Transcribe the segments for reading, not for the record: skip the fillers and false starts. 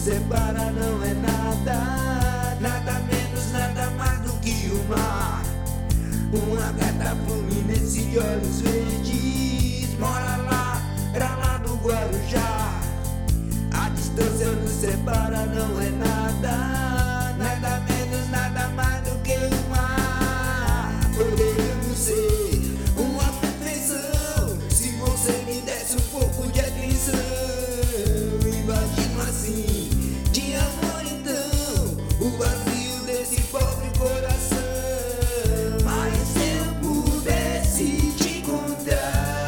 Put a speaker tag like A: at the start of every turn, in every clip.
A: separa não é nada, nada menos, nada mais do que o mar. Uma gata fluminense de olhos verdes mora lá do Guarujá. A distância nos separa não é nada, nada menos, nada mais do que o mar. Poderíamos ser uma perfeição se você me desse um pouco de atenção. Imagino assim, de amor então, o vazio desse pobre coração. Mas se eu pudesse te encontrar,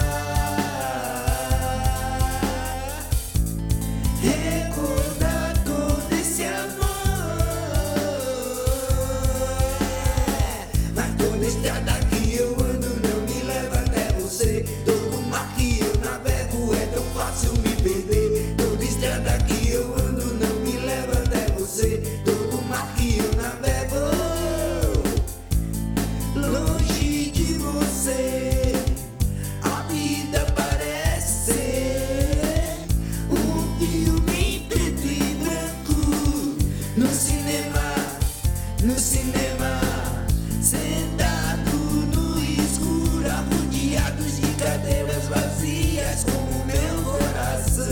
A: recordar todo esse amor, mas toda estrada que eu ando não me leva até você. Todo mar que eu navego é tão fácil me perder. Toda estrada que eu ando não me leva até você. Todo mar que eu navego longe de você. A vida parece ser um filme em preto e branco. No cinema, sentado no escuro, rodeados de cadeiras vazias com o meu coração.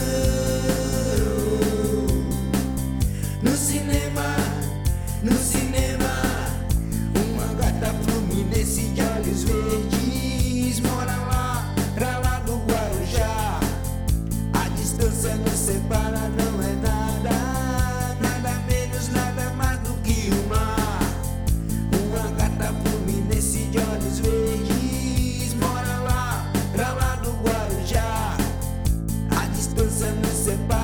A: No cinema, uma gata fluminense de olhos verdes mora lá do Guarujá. A distância nos separa não é nada, nada menos, nada mais do que o mar. Uma gata fluminense de olhos verdes mora lá do Guarujá. A distância nos separa